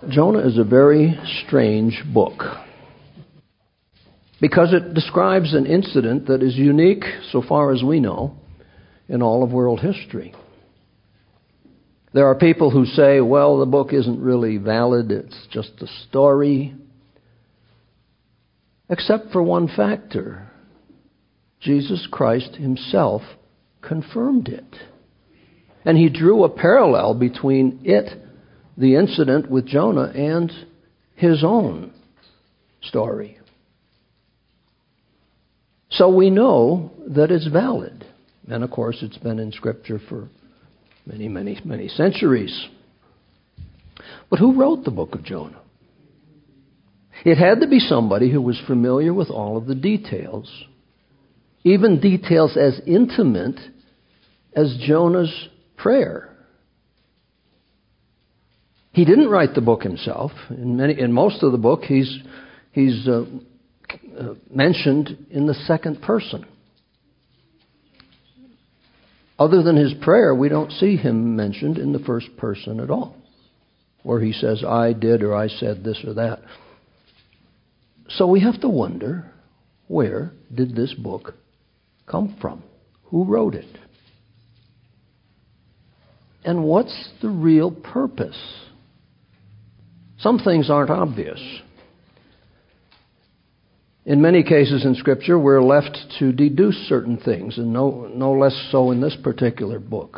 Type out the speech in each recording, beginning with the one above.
Jonah is a very strange book because it describes an incident that is unique, so far as we know, in all of world history. There are people who say, well, the book isn't really valid, it's just a story. Except for one factor. Jesus Christ himself confirmed it. And he drew a parallel between it, the incident with Jonah, and his own story. So we know that it's valid. And of course, it's been in Scripture for many, many, many centuries. But who wrote the book of Jonah? It had to be somebody who was familiar with all of the details, even details as intimate as Jonah's prayer. He didn't write the book himself. In most of the book, he's mentioned in the second person. Other than his prayer, we don't see him mentioned in the first person at all, where he says, I did or I said this or that. So we have to wonder, where did this book come from? Who wrote it? And what's the real purpose? Some things aren't obvious. In many cases in Scripture, we're left to deduce certain things, and no less so in this particular book.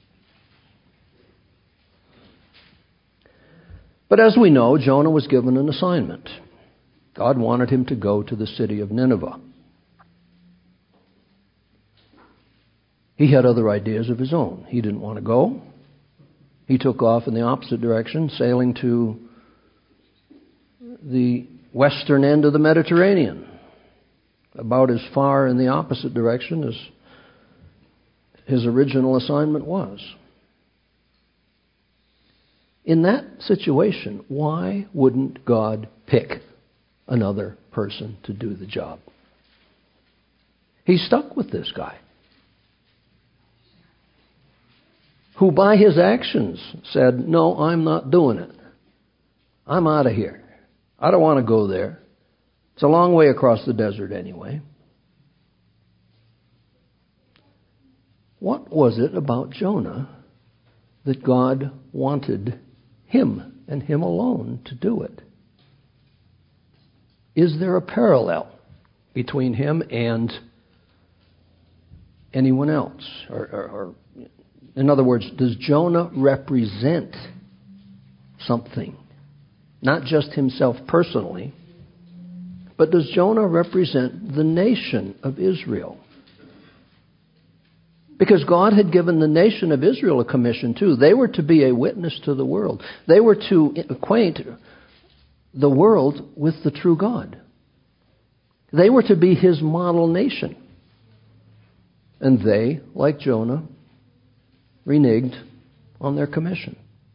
But as we know, Jonah was given an assignment. God wanted him to go to the city of Nineveh. He had other ideas of his own. He didn't want to go. He took off in the opposite direction, sailing to the western end of the Mediterranean, about as far in the opposite direction as his original assignment was. In that situation, why wouldn't God pick another person to do the job? He's stuck with this guy, who by his actions said, no, I'm not doing it. I'm out of here. I don't want to go there. It's a long way across the desert anyway. What was it about Jonah that God wanted him and him alone to do it? Is there a parallel between him and anyone else? Or in other words, does Jonah represent something? Not just himself personally, but does Jonah represent the nation of Israel? Because God had given the nation of Israel a commission too. They were to be a witness to the world. They were to acquaint the world with the true God. They were to be his model nation. And they, like Jonah, reneged on their commission.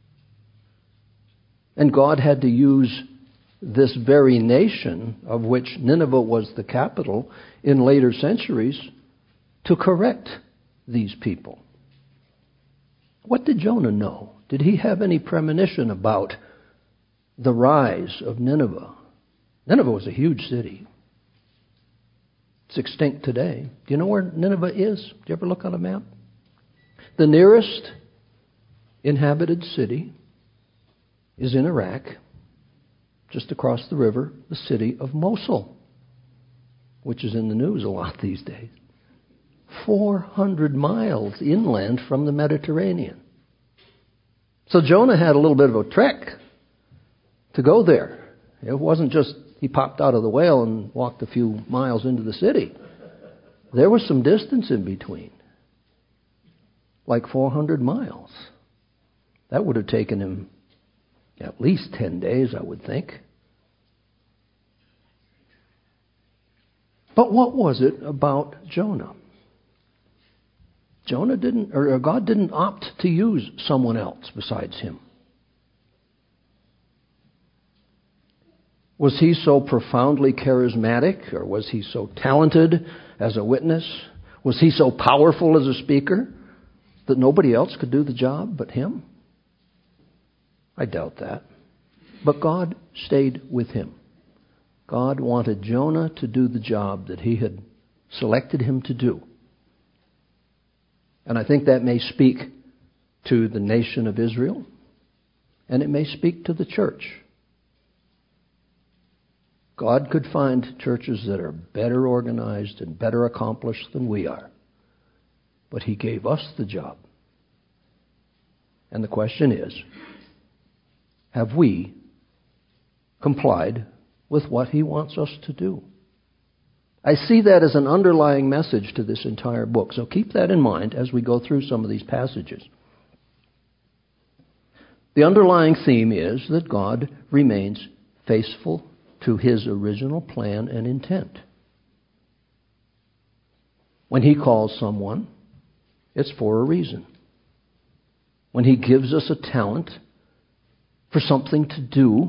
And God had to use this very nation, of which Nineveh was the capital, in later centuries, to correct these people. What did Jonah know? Did he have any premonition about the rise of Nineveh? Nineveh was a huge city. It's extinct today. Do you know where Nineveh is? Do you ever look on a map? The nearest inhabited city is in Iraq, just across the river, the city of Mosul, which is in the news a lot these days. 400 miles inland from the Mediterranean. So Jonah had a little bit of a trek to go there. It wasn't just he popped out of the whale and walked a few miles into the city. There was some distance in between, like 400 miles. That would have taken him at least 10 days, I would think. But what was it about Jonah? God didn't opt to use someone else besides him. Was he so profoundly charismatic, or was he so talented as a witness? Was he so powerful as a speaker that nobody else could do the job but him? I doubt that. But God stayed with him. God wanted Jonah to do the job that he had selected him to do. And I think that may speak to the nation of Israel, and it may speak to the church. God could find churches that are better organized and better accomplished than we are. But he gave us the job. And the question is, have we complied with what he wants us to do? I see that as an underlying message to this entire book. So keep that in mind as we go through some of these passages. The underlying theme is that God remains faithful to his original plan and intent. When he calls someone, it's for a reason. When he gives us a talent for something to do,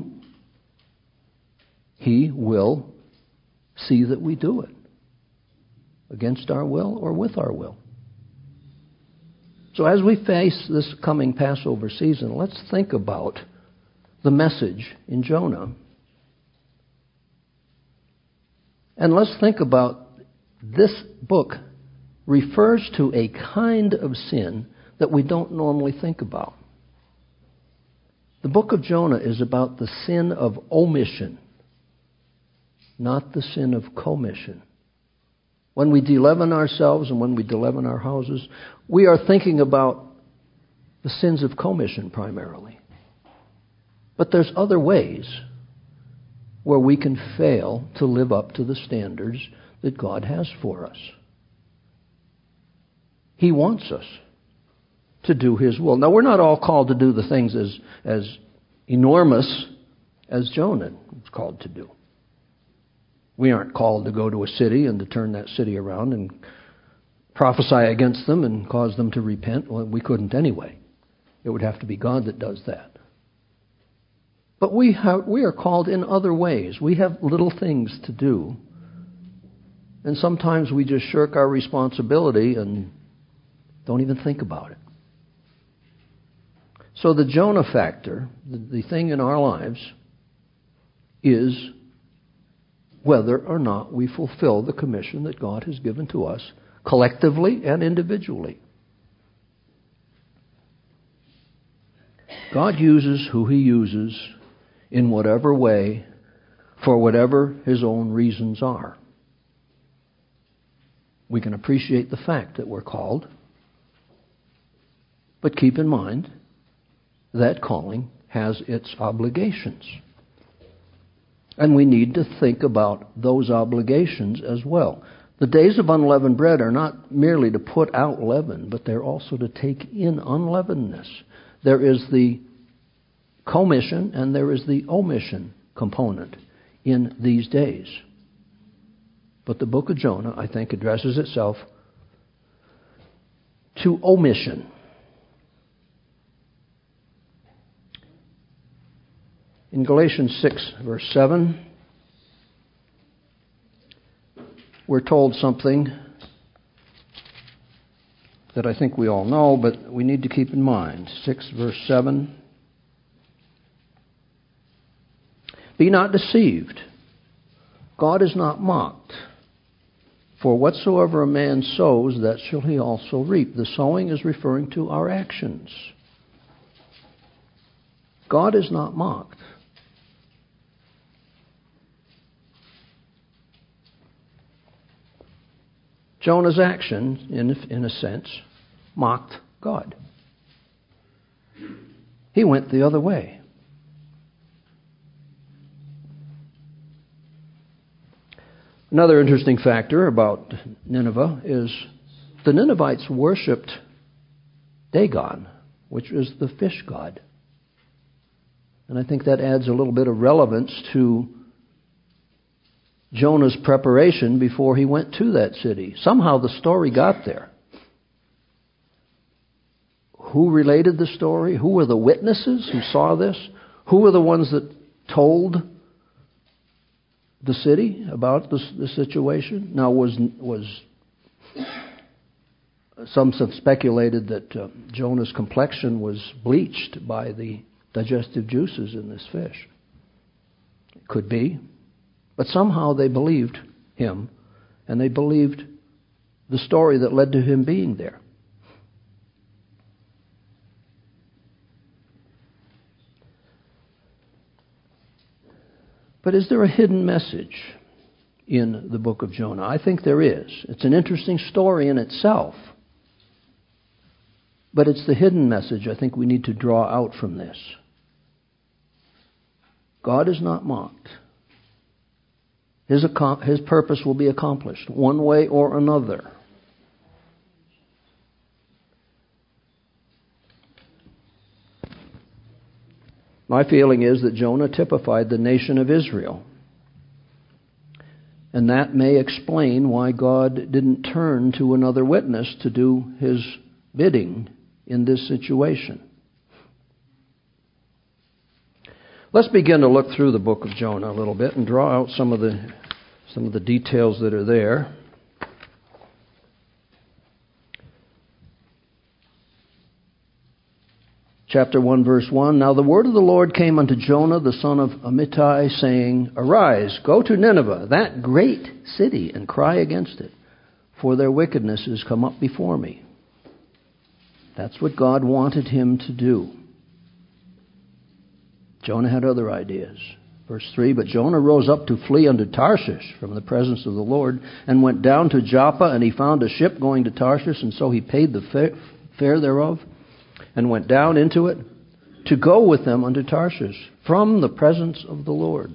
he will see that we do it, against our will or with our will. So as we face this coming Passover season, let's think about the message in Jonah. And let's think about this book refers to a kind of sin that we don't normally think about. The book of Jonah is about the sin of omission, not the sin of commission. When we de-leaven ourselves and when we de-leaven our houses, we are thinking about the sins of commission primarily. But there's other ways where we can fail to live up to the standards that God has for us. He wants us to do his will. Now, we're not all called to do the things as enormous as Jonah was called to do. We aren't called to go to a city and to turn that city around and prophesy against them and cause them to repent. Well, we couldn't anyway. It would have to be God that does that. But we are called in other ways. We have little things to do. And sometimes we just shirk our responsibility and don't even think about it. So the Jonah factor, the thing in our lives, is whether or not we fulfill the commission that God has given to us, collectively and individually. God uses who he uses in whatever way, for whatever his own reasons are. We can appreciate the fact that we're called, but keep in mind that calling has its obligations. And we need to think about those obligations as well. The days of unleavened bread are not merely to put out leaven, but they're also to take in unleavenedness. There is the commission and there is the omission component in these days. But the book of Jonah, I think, addresses itself to omission. In Galatians 6, verse 7, we're told something that I think we all know, but we need to keep in mind. 6, verse 7. Be not deceived. God is not mocked. For whatsoever a man sows, that shall he also reap. The sowing is referring to our actions. God is not mocked. Jonah's action, in a sense, mocked God. He went the other way. Another interesting factor about Nineveh is the Ninevites worshipped Dagon, which is the fish god. And I think that adds a little bit of relevance to Jonah's preparation before he went to that city. Somehow the story got there. Who related the story? Who were the witnesses who saw this? Who were the ones that told the city about the situation? Now, some have speculated that Jonah's complexion was bleached by the digestive juices in this fish. Could be. But somehow they believed him, and they believed the story that led to him being there. But is there a hidden message in the book of Jonah? I think there is. It's an interesting story in itself. But it's the hidden message I think we need to draw out from this. God is not mocked. His purpose will be accomplished one way or another. My feeling is that Jonah typified the nation of Israel. And that may explain why God didn't turn to another witness to do his bidding in this situation. Let's begin to look through the book of Jonah a little bit and draw out some of the details that are there. Chapter 1, verse 1. Now the word of the Lord came unto Jonah, the son of Amittai, saying, Arise, go to Nineveh, that great city, and cry against it, for their wickedness is come up before me. That's what God wanted him to do. Jonah had other ideas. Verse 3, But Jonah rose up to flee unto Tarshish from the presence of the Lord, and went down to Joppa, and he found a ship going to Tarshish, and so he paid the fare thereof, and went down into it to go with them unto Tarshish from the presence of the Lord.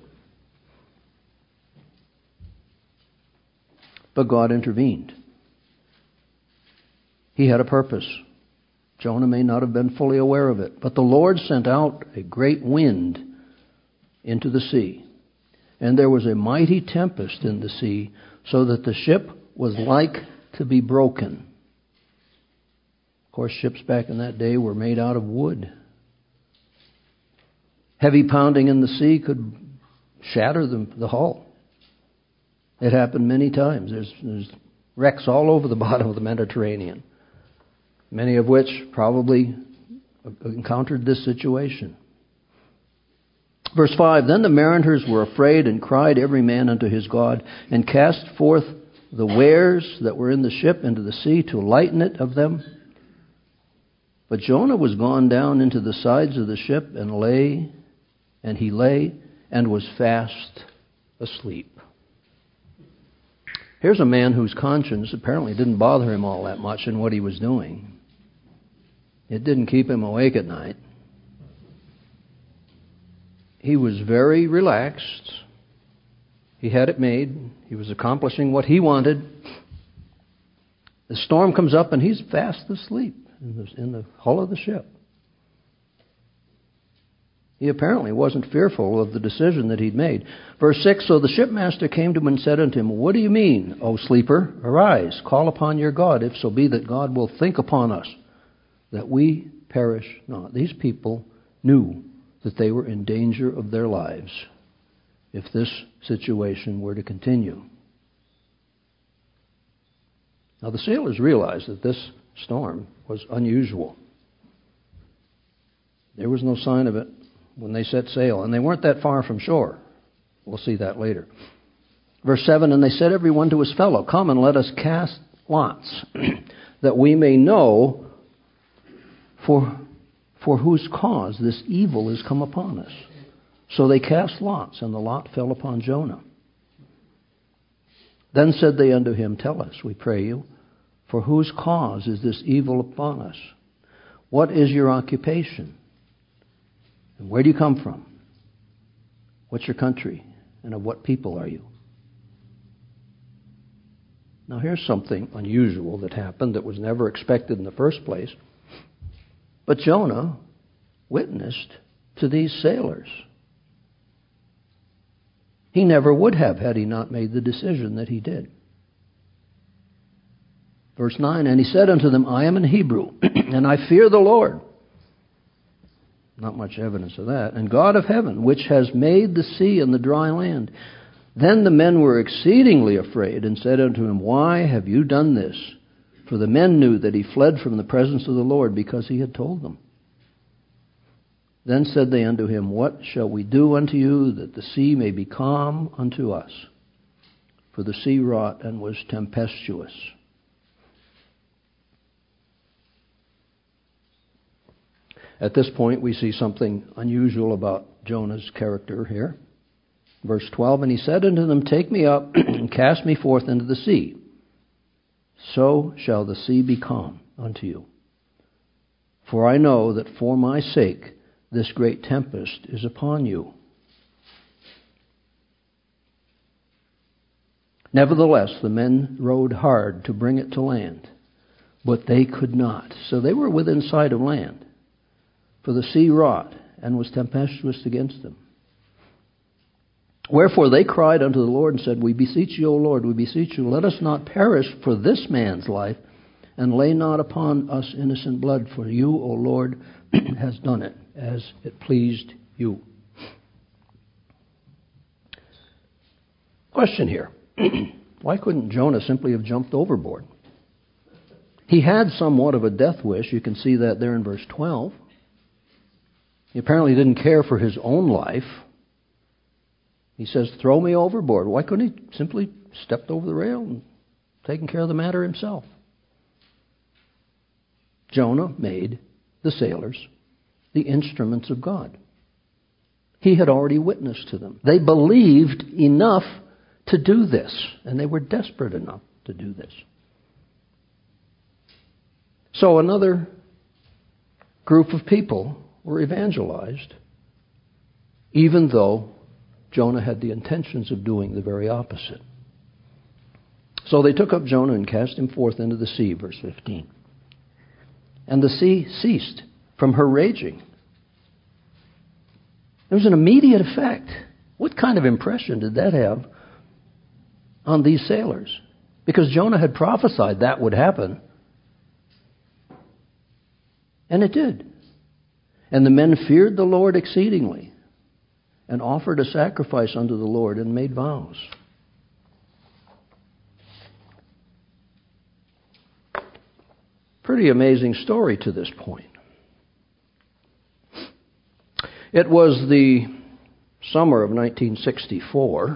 But God intervened. He had a purpose. Jonah may not have been fully aware of it, but the Lord sent out a great wind into the sea, and there was a mighty tempest in the sea, so that the ship was like to be broken. Of course, ships back in that day were made out of wood. Heavy pounding in the sea could shatter the hull. It happened many times. There's wrecks all over the bottom of the Mediterranean, many of which probably encountered this situation. Verse 5, Then the mariners were afraid and cried every man unto his God, and cast forth the wares that were in the ship into the sea to lighten it of them. But Jonah was gone down into the sides of the ship, and he lay and was fast asleep. Here's a man whose conscience apparently didn't bother him all that much in what he was doing. It didn't keep him awake at night. He was very relaxed. He had it made. He was accomplishing what he wanted. The storm comes up and he's fast asleep in the hull of the ship. He apparently wasn't fearful of the decision that he'd made. Verse 6, So the shipmaster came to him and said unto him, What do you mean, O sleeper? Arise, call upon your God, if so be that God will think upon us, that we perish not. These people knew that they were in danger of their lives if this situation were to continue. Now the sailors realized that this storm was unusual. There was no sign of it when they set sail, and they weren't that far from shore. We'll see that later. Verse 7, And they said every one to his fellow, Come and let us cast lots, that we may know for whose cause this evil is come upon us. So they cast lots, and the lot fell upon Jonah. Then said they unto him, Tell us, we pray you, for whose cause is this evil upon us? What is your occupation? And where do you come from? What's your country? And of what people are you? Now here's something unusual that happened that was never expected in the first place. But Jonah witnessed to these sailors. He never would have had he not made the decision that he did. Verse 9, And he said unto them, I am an Hebrew, and I fear the Lord. Not much evidence of that. And God of heaven, which has made the sea and the dry land. Then the men were exceedingly afraid, and said unto him, Why have you done this? For the men knew that he fled from the presence of the Lord, because he had told them. Then said they unto him, What shall we do unto you, that the sea may be calm unto us? For the sea wrought and was tempestuous. At this point, we see something unusual about Jonah's character here. Verse 12, And he said unto them, Take me up and cast me forth into the sea. So shall the sea be calm unto you. For I know that for my sake this great tempest is upon you. Nevertheless, the men rowed hard to bring it to land, but they could not. So they were within sight of land. For the sea wrought and was tempestuous against them. Wherefore they cried unto the Lord and said, We beseech you, O Lord, we beseech you, let us not perish for this man's life, and lay not upon us innocent blood, for you, O Lord, has done it, as it pleased you. Question here. Why couldn't Jonah simply have jumped overboard? He had somewhat of a death wish. You can see that there in verse 12. He apparently didn't care for his own life. He says, Throw me overboard. Why couldn't he simply stepped over the rail and taken care of the matter himself? Jonah made the sailors the instruments of God. He had already witnessed to them. They believed enough to do this, and they were desperate enough to do this. So another group of people were evangelized, even though Jonah had the intentions of doing the very opposite. So they took up Jonah and cast him forth into the sea, verse 15. And the sea ceased from her raging. There was an immediate effect. What kind of impression did that have on these sailors? Because Jonah had prophesied that would happen. And it did. And the men feared the Lord exceedingly, and offered a sacrifice unto the Lord, and made vows. Pretty amazing story to this point. It was the summer of 1964.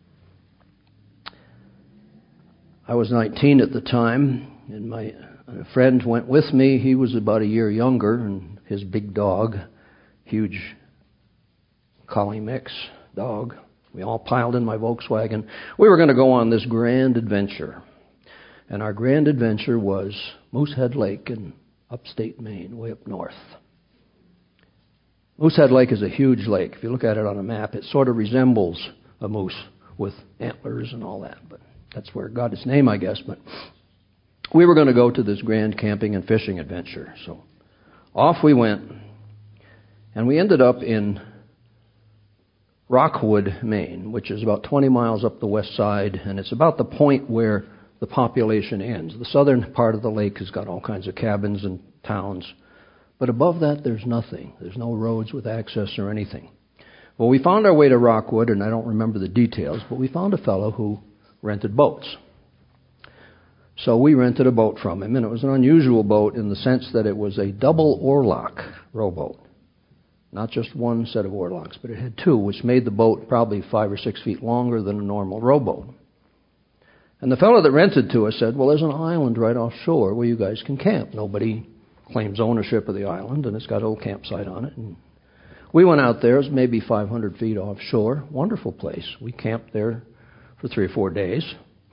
I was 19 at the time, and my friend went with me. He was about a year younger, and his big dog, huge collie mix dog. We all piled in my Volkswagen. We were going to go on this grand adventure. And our grand adventure was Moosehead Lake in upstate Maine, way up north. Moosehead Lake is a huge lake. If you look at it on a map, it sort of resembles a moose with antlers and all that. But that's where it got its name, I guess. But we were going to go to this grand camping and fishing adventure. So off we went. And we ended up in Rockwood, Maine, which is about 20 miles up the west side. And it's about the point where the population ends. The southern part of the lake has got all kinds of cabins and towns. But above that, there's nothing. There's no roads with access or anything. Well, we found our way to Rockwood, and I don't remember the details, but we found a fellow who rented boats. So we rented a boat from him, and it was an unusual boat in the sense that it was a double oarlock rowboat. Not just one set of oarlocks, but it had two, which made the boat probably 5 or 6 feet longer than a normal rowboat. And the fellow that rented to us said, well, there's an island right offshore where you guys can camp. Nobody claims ownership of the island, and it's got a little campsite on it. And we went out there. It was maybe 500 feet offshore. Wonderful place. We camped there for 3 or 4 days.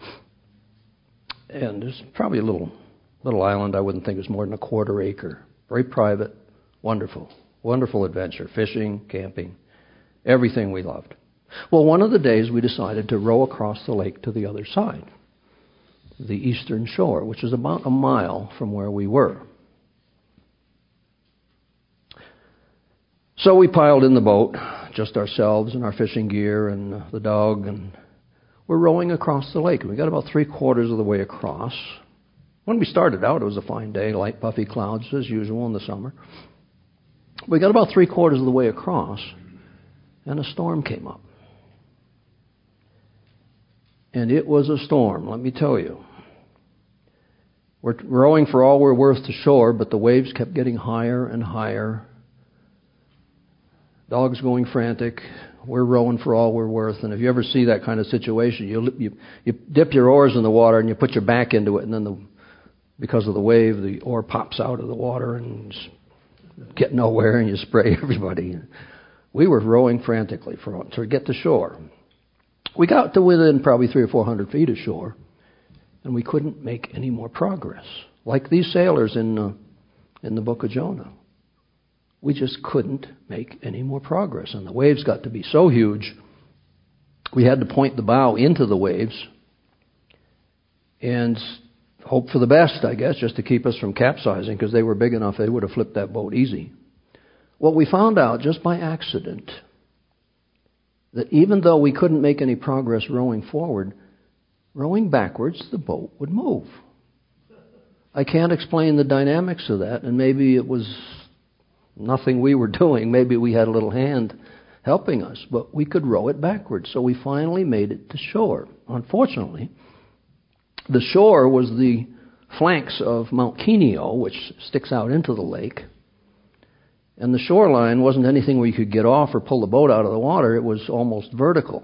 And there's probably a little island. I wouldn't think it was more than a quarter acre. Very private. Wonderful. Wonderful adventure. Fishing, camping, everything we loved. Well, one of the days we decided to row across the lake to the other side, the eastern shore, which is about a mile from where we were. So we piled in the boat, just ourselves and our fishing gear and the dog, and we're rowing across the lake. We got about 3/4 of the way across. When we started out, it was a fine day, light puffy clouds as usual in the summer. We got about 3/4 of the way across, and a storm came up. And it was a storm, let me tell you. We're rowing for all we're worth to shore, but the waves kept getting higher and higher. Dog's going frantic. We're rowing for all we're worth. And if you ever see that kind of situation, you dip your oars in the water and you put your back into it, and then because of the wave, the oar pops out of the water and get nowhere, and you spray everybody. We were rowing frantically to get to shore. We got to within probably 300 or 400 feet of shore, and we couldn't make any more progress. Like these sailors in the book of Jonah. We just couldn't make any more progress. And the waves got to be so huge, we had to point the bow into the waves and hope for the best, I guess, just to keep us from capsizing, because they were big enough they would have flipped that boat easy. Well, we found out just by accident that even though we couldn't make any progress rowing forward, rowing backwards, the boat would move. I can't explain the dynamics of that, and maybe it was nothing we were doing. Maybe we had a little hand helping us, but we could row it backwards. So we finally made it to shore. Unfortunately, the shore was the flanks of Mount Kineo, which sticks out into the lake. And the shoreline wasn't anything where you could get off or pull the boat out of the water. It was almost vertical.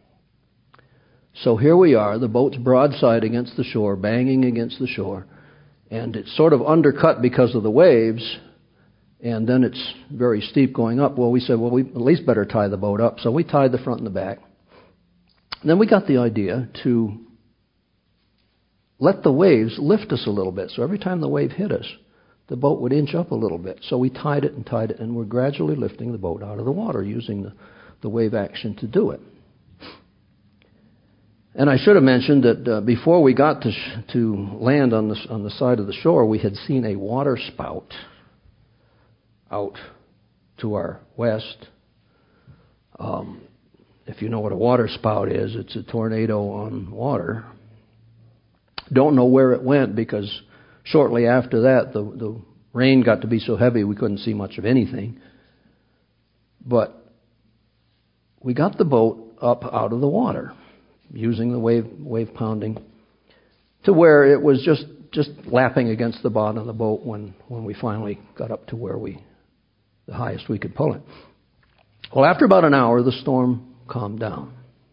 So here we are, the boat's broadside against the shore, banging against the shore. And it's sort of undercut because of the waves. And then it's very steep going up. Well, we said, we at least better tie the boat up. So we tied the front and the back. And then we got the idea to let the waves lift us a little bit. So every time the wave hit us, the boat would inch up a little bit. So we tied it, and we're gradually lifting the boat out of the water using the wave action to do it. And I should have mentioned that before we got to land on the side of the shore, we had seen a water spout out to our west. If you know what a water spout is, it's a tornado on water. Don't know where it went, because shortly after that, the rain got to be so heavy we couldn't see much of anything. But we got the boat up out of the water using the wave pounding to where it was just lapping against the bottom of the boat when we finally got up to where the highest we could pull it. Well, after about an hour, the storm calmed down.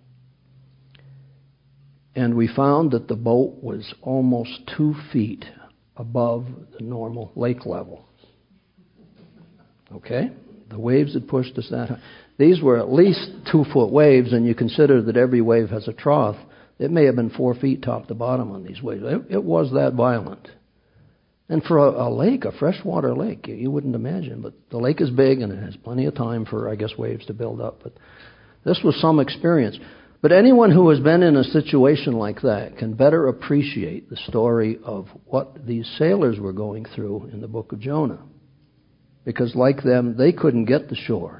And we found that the boat was almost 2 feet above the normal lake level. Okay? The waves had pushed us that high. These were at least 2-foot waves, and you consider that every wave has a trough. It may have been 4 feet top to bottom on these waves. It was that violent. And for a lake, a freshwater lake, you wouldn't imagine. But the lake is big, and it has plenty of time for, I guess, waves to build up. But this was some experience. But anyone who has been in a situation like that can better appreciate the story of what these sailors were going through in the book of Jonah. Because like them, they couldn't get the shore.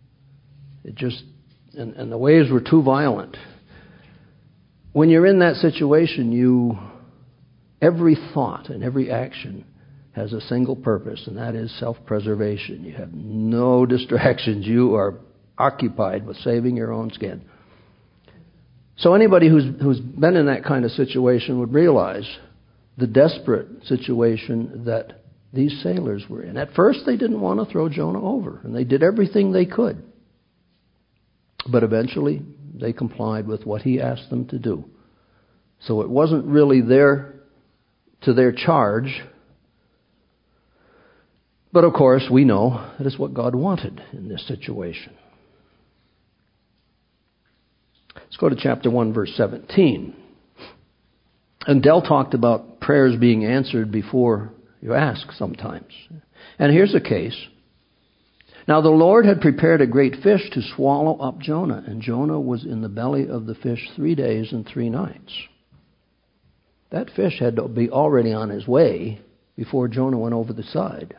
And the waves were too violent. When you're in that situation, every thought and every action has a single purpose, and that is self-preservation. You have no distractions. You are occupied with saving your own skin. So anybody who's been in that kind of situation would realize the desperate situation that these sailors were in. At first, they didn't want to throw Jonah over, and they did everything they could. But eventually, they complied with what he asked them to do. So it wasn't really to their charge. But of course, we know that is what God wanted in this situation. Let's go to chapter 1, verse 17. And Dell talked about prayers being answered before you ask sometimes. And here's a case. Now the Lord had prepared a great fish to swallow up Jonah, and Jonah was in the belly of the fish 3 days and 3 nights. That fish had to be already on his way before Jonah went over the side.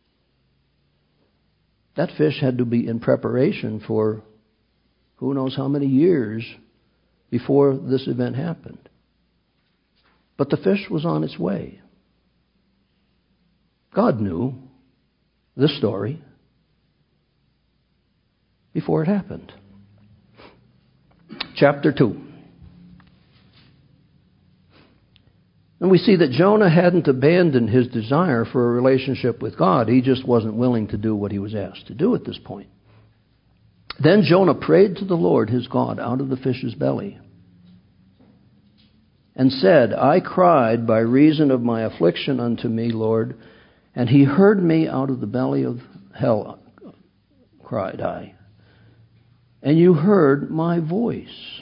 That fish had to be in preparation for who knows how many years before this event happened. But the fish was on its way. God knew this story before it happened. Chapter 2. And we see that Jonah hadn't abandoned his desire for a relationship with God. He just wasn't willing to do what he was asked to do at this point. Then Jonah prayed to the Lord his God out of the fish's belly, and said, I cried by reason of my affliction unto me, Lord, and he heard me out of the belly of hell, cried I, and you heard my voice.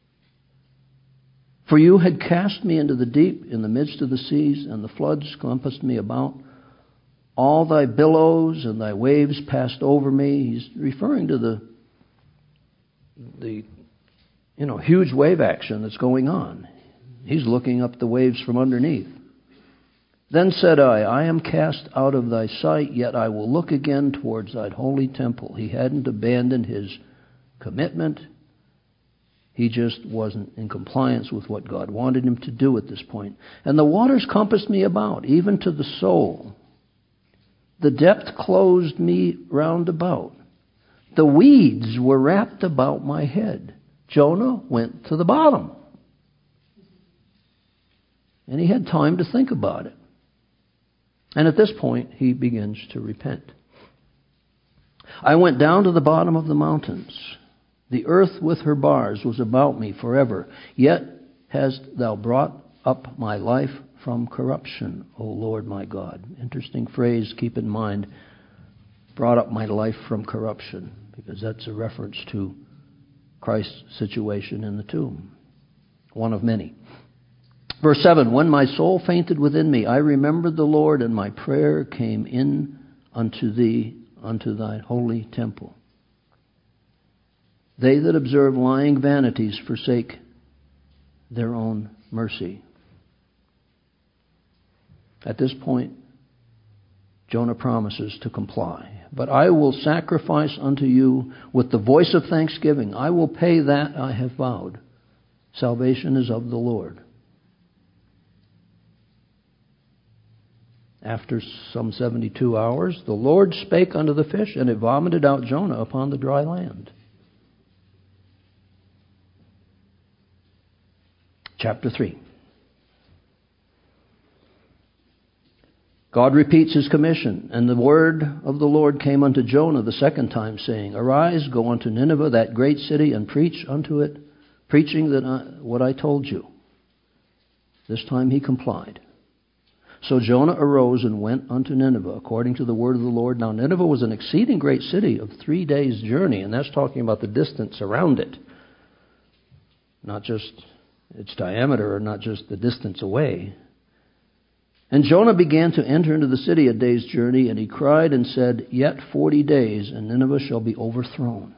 For you had cast me into the deep in the midst of the seas, and the floods compassed me about. All thy billows and thy waves passed over me. He's referring to the huge wave action that's going on. He's looking up the waves from underneath. Then said I am cast out of thy sight, yet I will look again towards thy holy temple. He hadn't abandoned his commitment. He just wasn't in compliance with what God wanted him to do at this point. And the waters compassed me about, even to the soul. The depth closed me round about. The weeds were wrapped about my head. Jonah went to the bottom. And he had time to think about it. And at this point, he begins to repent. I went down to the bottom of the mountains. The earth with her bars was about me forever. Yet hast thou brought up my life from corruption, O Lord my God. Interesting phrase, keep in mind. Brought up my life from corruption, because that's a reference to Christ's situation in the tomb. One of many. Verse 7, when my soul fainted within me, I remembered the Lord, and my prayer came in unto thee, unto thy holy temple. They that observe lying vanities forsake their own mercy. At this point, Jonah promises to comply. But I will sacrifice unto you with the voice of thanksgiving. I will pay that I have vowed. Salvation is of the Lord. After some 72 hours, the Lord spake unto the fish, and it vomited out Jonah upon the dry land. Chapter 3. God repeats his commission, and the word of the Lord came unto Jonah the second time, saying, Arise, go unto Nineveh, that great city, and preach unto it, preaching what I told you. This time he complied. So Jonah arose and went unto Nineveh, according to the word of the Lord. Now Nineveh was an exceeding great city of 3 days' journey, and that's talking about the distance around it. Not just its diameter, or not just the distance away. And Jonah began to enter into the city a day's journey, and he cried and said, Yet 40 days, and Nineveh shall be overthrown.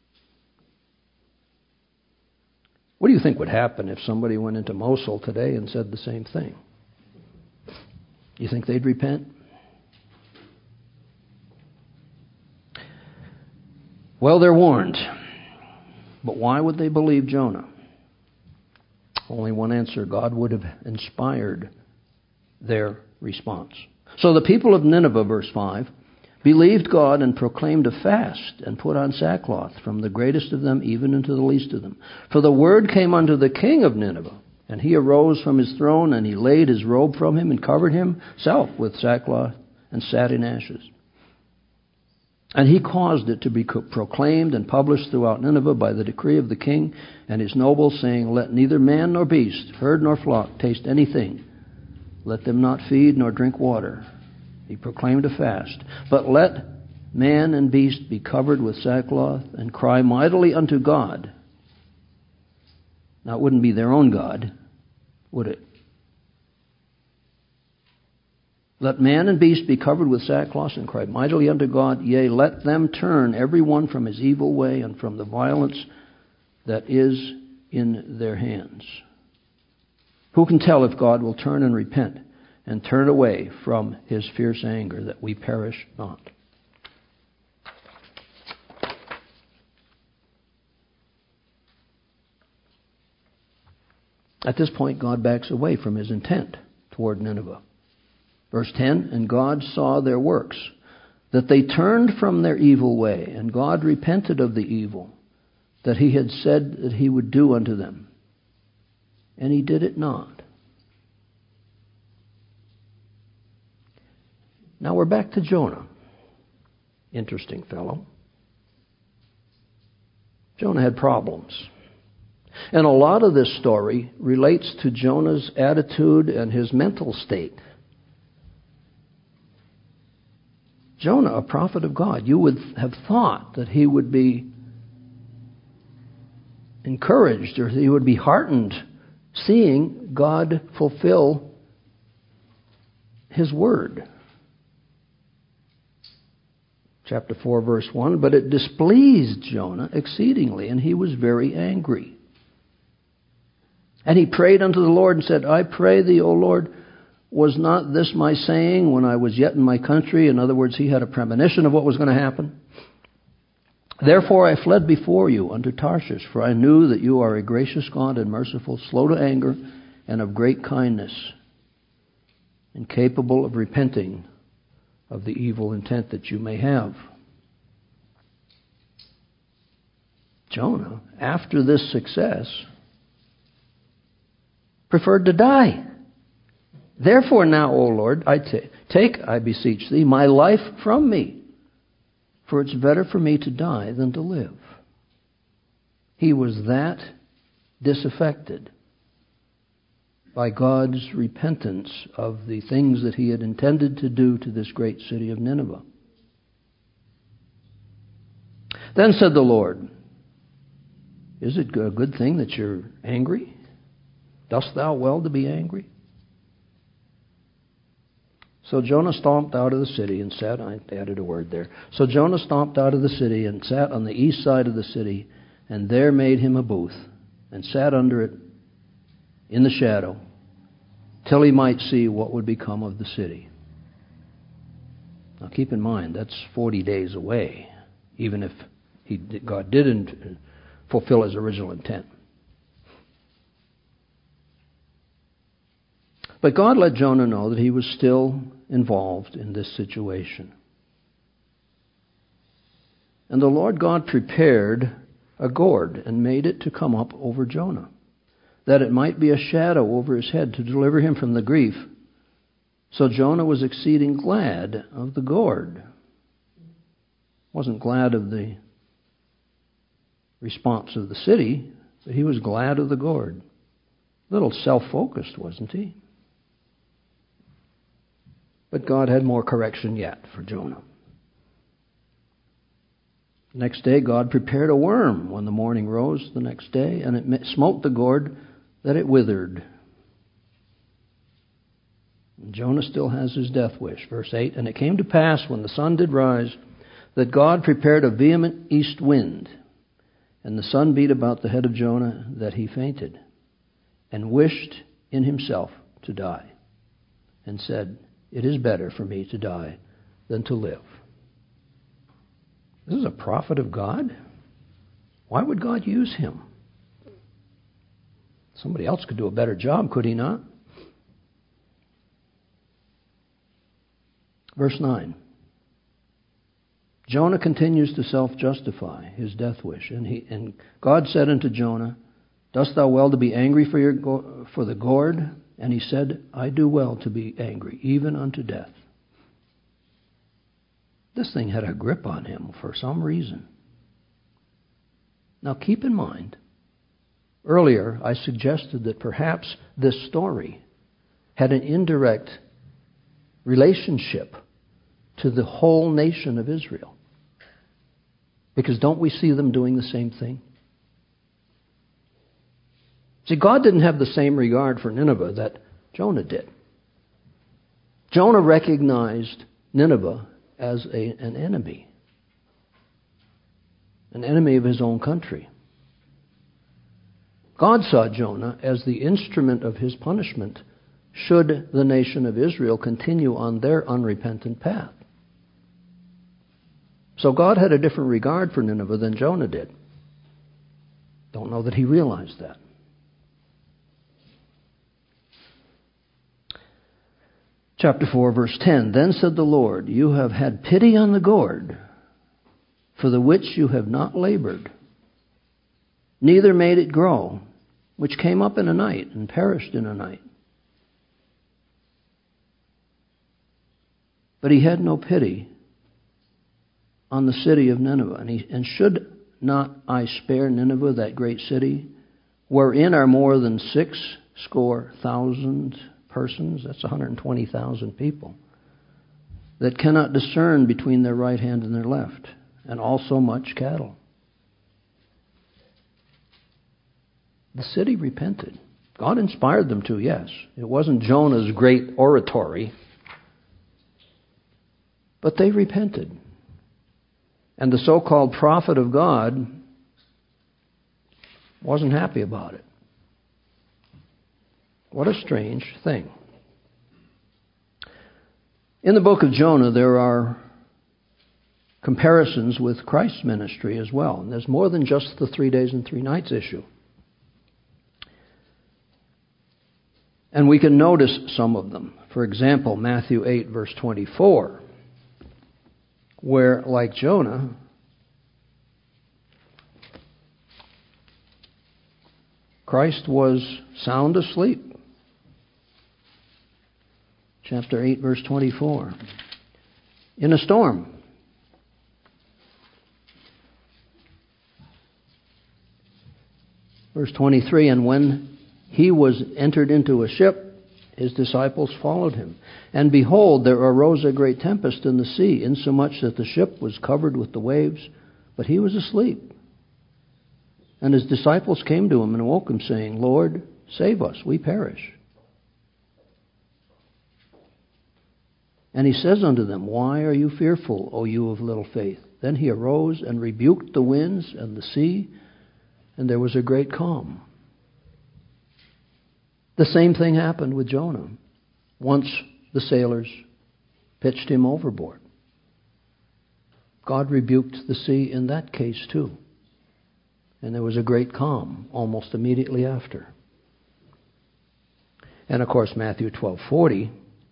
What do you think would happen if somebody went into Mosul today and said the same thing? You think they'd repent? Well, they're warned. But why would they believe Jonah? Only one answer. God would have inspired their response. So the people of Nineveh, verse 5, believed God and proclaimed a fast and put on sackcloth, from the greatest of them even unto the least of them. For the word came unto the king of Nineveh, and he arose from his throne, and he laid his robe from him and covered himself with sackcloth and sat in ashes. And he caused it to be proclaimed and published throughout Nineveh by the decree of the king and his nobles, saying, Let neither man nor beast, herd nor flock, taste anything. Let them not feed nor drink water. He proclaimed a fast. But let man and beast be covered with sackcloth and cry mightily unto God. Now, it wouldn't be their own God, would it? Let man and beast be covered with sackcloth and cry mightily unto God. Yea, let them turn every one from his evil way and from the violence that is in their hands. Who can tell if God will turn and repent and turn away from his fierce anger, that we perish not? At this point, God backs away from his intent toward Nineveh. Verse 10, and God saw their works, that they turned from their evil way, and God repented of the evil that he had said that he would do unto them. And he did it not. Now we're back to Jonah. Interesting fellow. Jonah had problems. And a lot of this story relates to Jonah's attitude and his mental state. Jonah, a prophet of God, you would have thought that he would be encouraged or he would be heartened seeing God fulfill His word. Chapter 4, verse 1, but it displeased Jonah exceedingly, and he was very angry. And he prayed unto the Lord and said, I pray thee, O Lord, was not this my saying when I was yet in my country? In other words, he had a premonition of what was going to happen. Therefore I fled before you unto Tarshish, for I knew that you are a gracious God and merciful, slow to anger, and of great kindness, and capable of repenting of the evil intent that you may have. Jonah, after this success, preferred to die. Therefore now, O Lord, take, I beseech thee, my life from me, for it's better for me to die than to live. He was that disaffected by God's repentance of the things that he had intended to do to this great city of Nineveh. Then said the Lord, is it a good thing that you're angry? Dost thou well to be angry? So Jonah stomped out of the city and sat, I added a word there. So Jonah stomped out of the city and sat on the east side of the city, and there made him a booth, and sat under it in the shadow, till he might see what would become of the city. Now keep in mind, that's 40 days away, even if God didn't fulfill his original intent. But God let Jonah know that he was still involved in this situation. And the Lord God prepared a gourd and made it to come up over Jonah, that it might be a shadow over his head to deliver him from the grief. So Jonah was exceeding glad of the gourd. Wasn't glad of the response of the city, but he was glad of the gourd. A little self-focused, wasn't he? But God had more correction yet for Jonah. Next day, God prepared a worm when the morning rose the next day, and it smote the gourd that it withered. And Jonah still has his death wish. Verse 8, and it came to pass when the sun did rise that God prepared a vehement east wind, and the sun beat about the head of Jonah that he fainted, and wished in himself to die, and said, it is better for me to die than to live. This is a prophet of God? Why would God use him? Somebody else could do a better job, could he not? Verse 9. Jonah continues to self-justify his death wish. And God said unto Jonah, dost thou well to be angry for the gourd? And he said, I do well to be angry, even unto death. This thing had a grip on him for some reason. Now keep in mind, earlier I suggested that perhaps this story had an indirect relationship to the whole nation of Israel. Because don't we see them doing the same thing? See, God didn't have the same regard for Nineveh that Jonah did. Jonah recognized Nineveh as an enemy of his own country. God saw Jonah as the instrument of his punishment should the nation of Israel continue on their unrepentant path. So God had a different regard for Nineveh than Jonah did. Don't know that he realized that. Chapter 4, verse 10, then said the Lord, you have had pity on the gourd, for the which you have not labored, neither made it grow, which came up in a night and perished in a night. But he had no pity on the city of Nineveh, and should not I spare Nineveh, that great city, wherein are more than 60,000 persons, that's 120,000 people, that cannot discern between their right hand and their left, and also much cattle. The city repented. God inspired them to, yes. It wasn't Jonah's great oratory, but they repented. And the so-called prophet of God wasn't happy about it. What a strange thing. In the book of Jonah, there are comparisons with Christ's ministry as well. And there's more than just the 3 days and 3 nights issue. And we can notice some of them. For example, Matthew 8, verse 24, where, like Jonah, Christ was sound asleep. Chapter 8, verse 24. In a storm. Verse 23, and when he was entered into a ship, his disciples followed him. And behold, there arose a great tempest in the sea, insomuch that the ship was covered with the waves, but he was asleep. And his disciples came to him and awoke him, saying, Lord, save us, we perish. And he says unto them, why are you fearful, O you of little faith? Then he arose and rebuked the winds and the sea, and there was a great calm. The same thing happened with Jonah. Once the sailors pitched him overboard. God rebuked the sea in that case too. And there was a great calm almost immediately after. And of course, Matthew 12:40.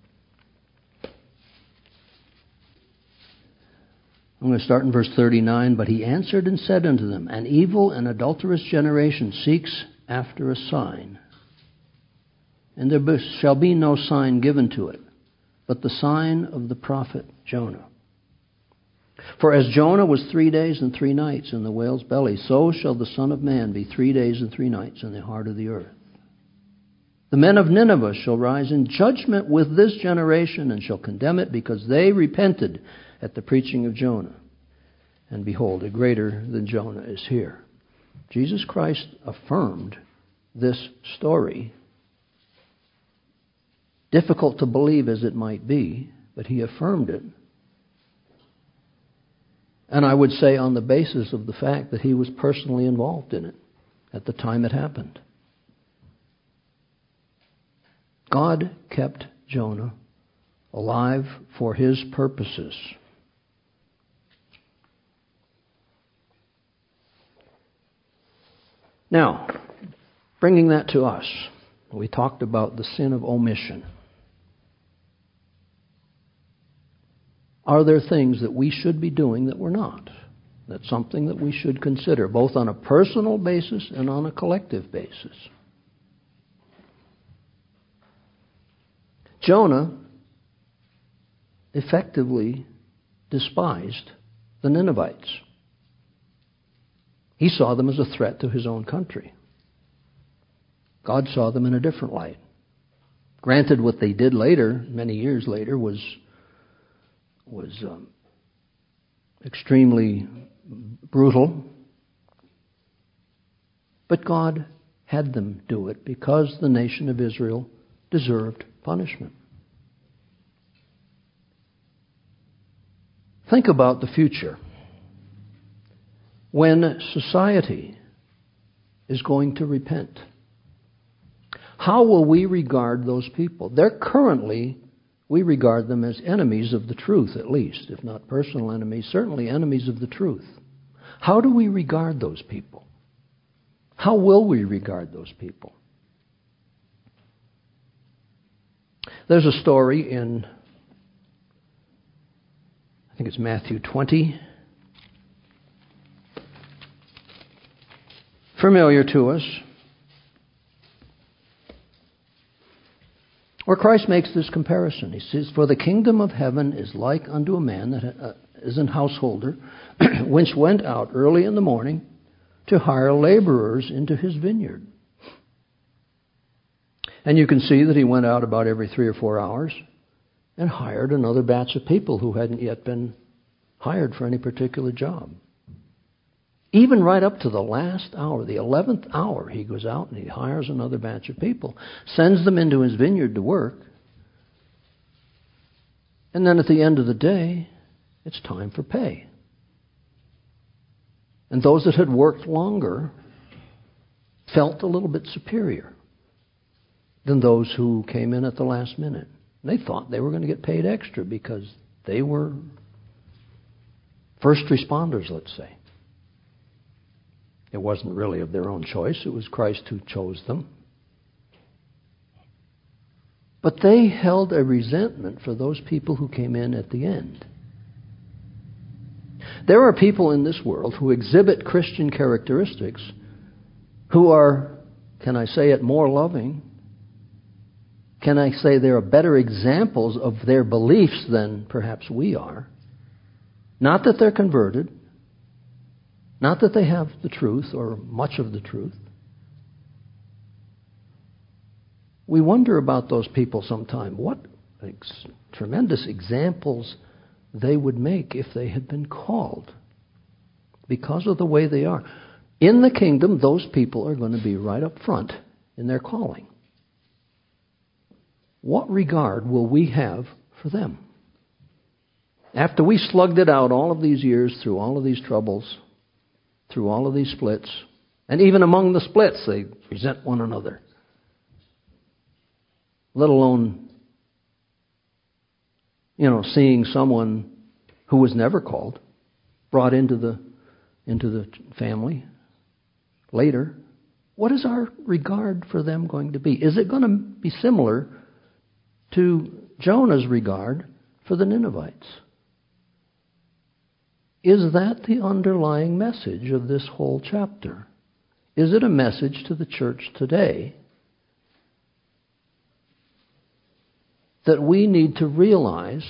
I'm going to start in verse 39. But he answered and said unto them, an evil and adulterous generation seeks after a sign. And there shall be no sign given to it, but the sign of the prophet Jonah. For as Jonah was 3 days and 3 nights in the whale's belly, so shall the Son of Man be 3 days and 3 nights in the heart of the earth. The men of Nineveh shall rise in judgment with this generation, and shall condemn it, because they repented at the preaching of Jonah. And behold, a greater than Jonah is here. Jesus Christ affirmed this story. Difficult to believe as it might be, but he affirmed it. And I would say on the basis of the fact that he was personally involved in it at the time it happened. God kept Jonah alive for his purposes. Now, bringing that to us, we talked about the sin of omission. Are there things that we should be doing that we're not? That's something that we should consider, both on a personal basis and on a collective basis. Jonah effectively despised the Ninevites. He saw them as a threat to his own country. God saw them in a different light. Granted, what they did later, many years later, was extremely brutal. But God had them do it because the nation of Israel deserved punishment. Think about the future. When society is going to repent, how will we regard those people? We regard them as enemies of the truth, at least, if not personal enemies, certainly enemies of the truth. How do we regard those people? How will we regard those people? There's a story in, I think it's Matthew 20, familiar to us, where Christ makes this comparison. He says, for the kingdom of heaven is like unto a man that as an householder, which went out early in the morning to hire laborers into his vineyard. And you can see that he went out about every 3 or 4 hours and hired another batch of people who hadn't yet been hired for any particular job. Even right up to the last hour, the 11th hour, he goes out and he hires another batch of people, sends them into his vineyard to work, and then at the end of the day, it's time for pay. And those that had worked longer felt a little bit superior than those who came in at the last minute. They thought they were going to get paid extra because they were first responders, let's say. It wasn't really of their own choice. It was Christ who chose them. But they held a resentment for those people who came in at the end. There are people in this world who exhibit Christian characteristics who are, can I say it, more loving? Can I say they are better examples of their beliefs than perhaps we are? Not that they're converted, not that they have the truth or much of the truth. We wonder about those people sometime. What tremendous examples they would make if they had been called because of the way they are. In the kingdom, those people are going to be right up front in their calling. What regard will we have for them? After we slugged it out all of these years, through all of these troubles, through all of these splits, and even among the splits, they resent one another. Let alone, seeing someone who was never called brought into the family later. What is our regard for them going to be? Is it going to be similar to Jonah's regard for the Ninevites? Is that the underlying message of this whole chapter? Is it a message to the church today that we need to realize,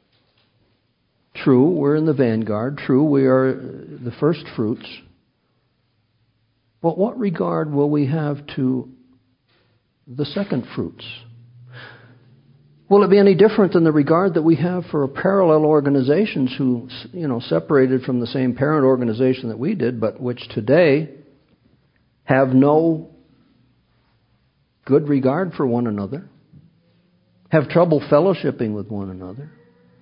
true, we're in the vanguard, true, we are the first fruits, but what regard will we have to the second fruits? Will it be any different than the regard that we have for parallel organizations who, separated from the same parent organization that we did, but which today have no good regard for one another, have trouble fellowshipping with one another,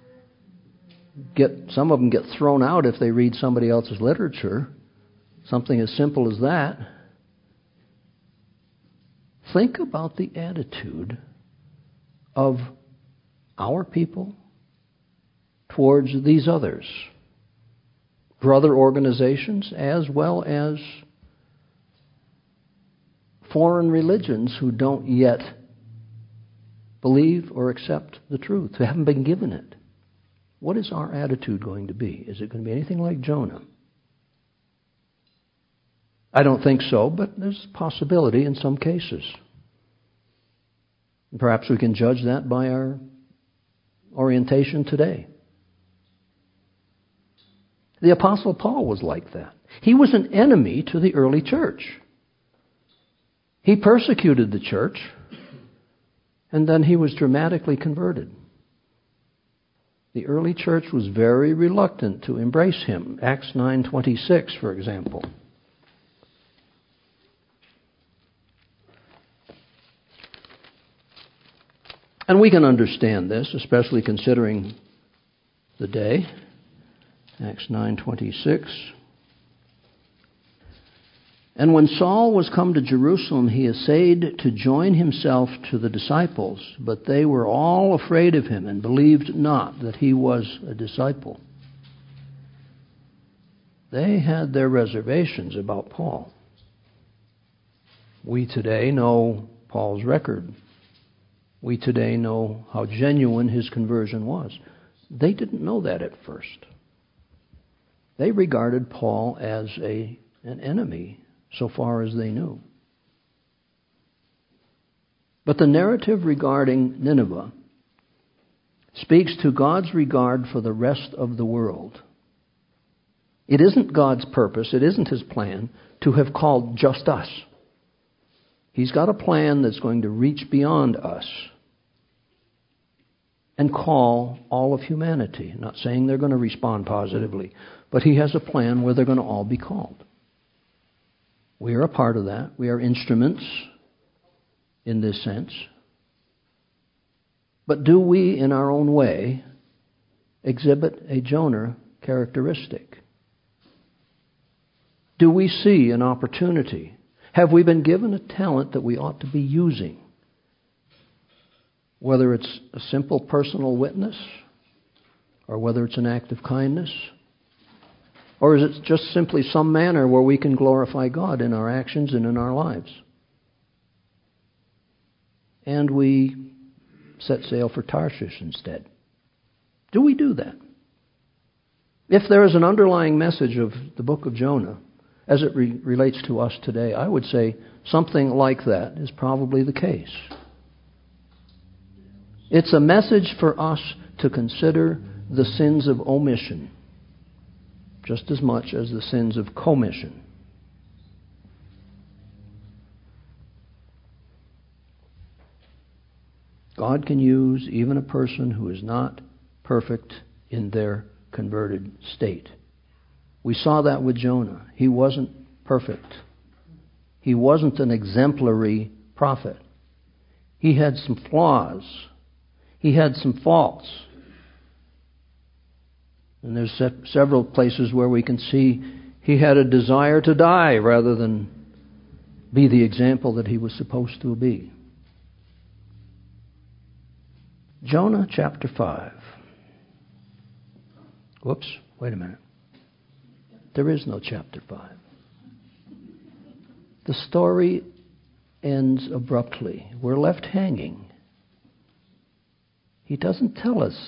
some of them get thrown out if they read somebody else's literature, something as simple as that. Think about the attitude of our people towards these others, brother organizations as well as foreign religions who don't yet believe or accept the truth, who haven't been given it. What is our attitude going to be? Is it going to be anything like Jonah? I don't think so, but there's a possibility in some cases. Perhaps we can judge that by our orientation today. The Apostle Paul was like that. He was an enemy to the early church. He persecuted the church, and then he was dramatically converted. The early church was very reluctant to embrace him. Acts 9:26, for example. And we can understand this, especially considering the day. Acts 9:26. And when Saul was come to Jerusalem, he essayed to join himself to the disciples, but they were all afraid of him and believed not that he was a disciple. They had their reservations about Paul. We today know Paul's record. We today know how genuine his conversion was. They didn't know that at first. They regarded Paul as an enemy, so far as they knew. But the narrative regarding Nineveh speaks to God's regard for the rest of the world. It isn't God's purpose, it isn't His plan to have called just us. He's got a plan that's going to reach beyond us and call all of humanity. I'm not saying they're going to respond positively, but He has a plan where they're going to all be called. We are a part of that. We are instruments in this sense. But do we, in our own way, exhibit a Jonah characteristic? Do we see an opportunity? Have we been given a talent that we ought to be using? Whether it's a simple personal witness, or whether it's an act of kindness, or is it just simply some manner where we can glorify God in our actions and in our lives? And we set sail for Tarshish instead. Do we do that? If there is an underlying message of the book of Jonah, as it relates to us today, I would say something like that is probably the case. It's a message for us to consider the sins of omission just as much as the sins of commission. God can use even a person who is not perfect in their converted state. We saw that with Jonah. He wasn't perfect. He wasn't an exemplary prophet. He had some flaws. He had some faults. And there's several places where we can see he had a desire to die rather than be the example that he was supposed to be. Jonah chapter 5. Whoops, wait a minute. There is no chapter 5. The story ends abruptly. We're left hanging. He doesn't tell us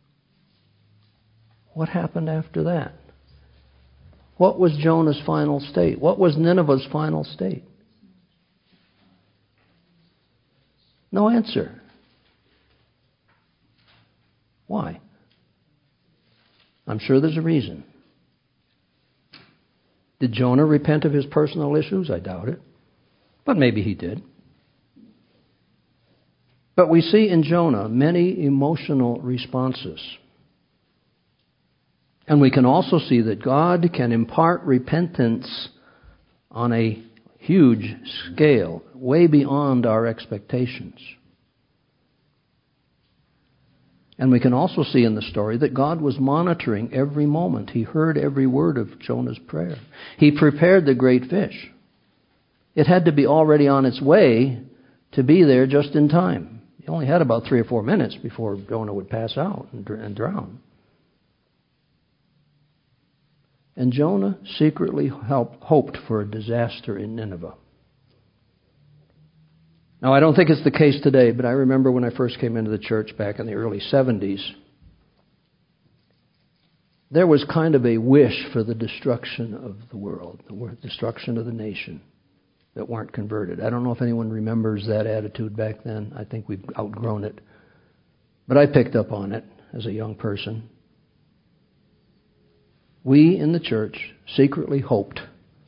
what happened after that. What was Jonah's final state? What was Nineveh's final state? No answer. Why? I'm sure there's a reason. Did Jonah repent of his personal issues? I doubt it. But maybe he did. But we see in Jonah many emotional responses. And we can also see that God can impart repentance on a huge scale, way beyond our expectations. And we can also see in the story that God was monitoring every moment. He heard every word of Jonah's prayer. He prepared the great fish. It had to be already on its way to be there just in time. He only had about 3 or 4 minutes before Jonah would pass out and drown. And Jonah secretly hoped for a disaster in Nineveh. Now, I don't think it's the case today, but I remember when I first came into the church back in the early 70s, there was kind of a wish for the destruction of the world, the destruction of the nation that weren't converted. I don't know if anyone remembers that attitude back then. I think we've outgrown it. But I picked up on it as a young person. We in the church secretly hoped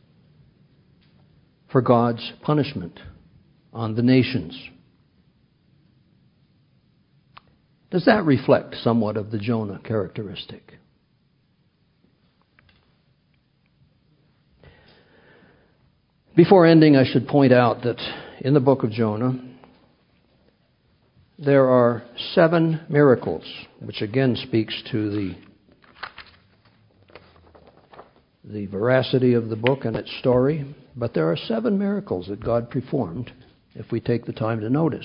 for God's punishment on the nations. Does that reflect somewhat of the Jonah characteristic? Before ending, I should point out that in the book of Jonah, there are 7 miracles, which again speaks to the veracity of the book and its story. But there are 7 miracles that God performed, if we take the time to notice.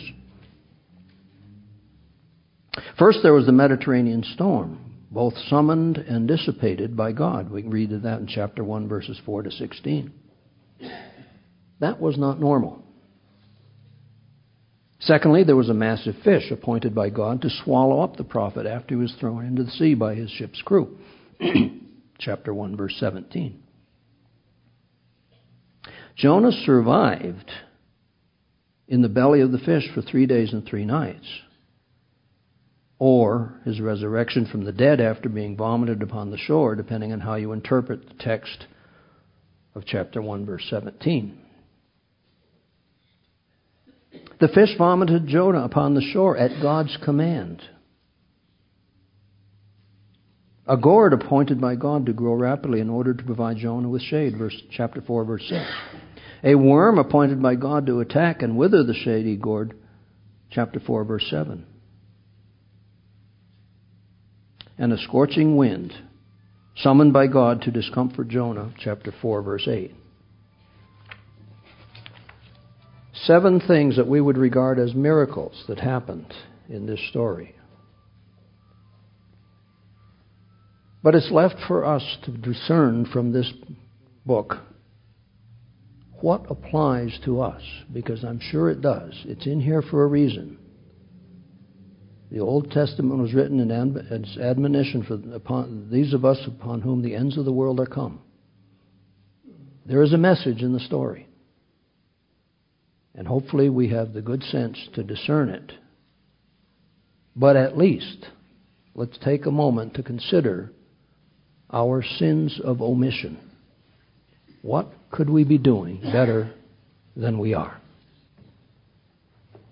First, there was the Mediterranean storm, both summoned and dissipated by God. We can read of that in chapter 1, verses 4 to 16. That was not normal. Secondly, there was a massive fish appointed by God to swallow up the prophet after he was thrown into the sea by his ship's crew. Chapter 1, verse 17. Jonah survived in the belly of the fish for 3 days and 3 nights. or his resurrection from the dead after being vomited upon the shore, depending on how you interpret the text of chapter 1, verse 17. The fish vomited Jonah upon the shore at God's command. A gourd appointed by God to grow rapidly in order to provide Jonah with shade, chapter 4, verse 6. A worm appointed by God to attack and wither the shady gourd, chapter 4, verse 7. And a scorching wind summoned by God to discomfort Jonah, chapter 4, verse 8. 7 things that we would regard as miracles that happened in this story. But it's left for us to discern from this book what applies to us, because I'm sure it does. It's in here for a reason. The Old Testament was written in admonition upon these of us upon whom the ends of the world are come. There is a message in the story. And hopefully we have the good sense to discern it. But at least, let's take a moment to consider our sins of omission. What could we be doing better than we are?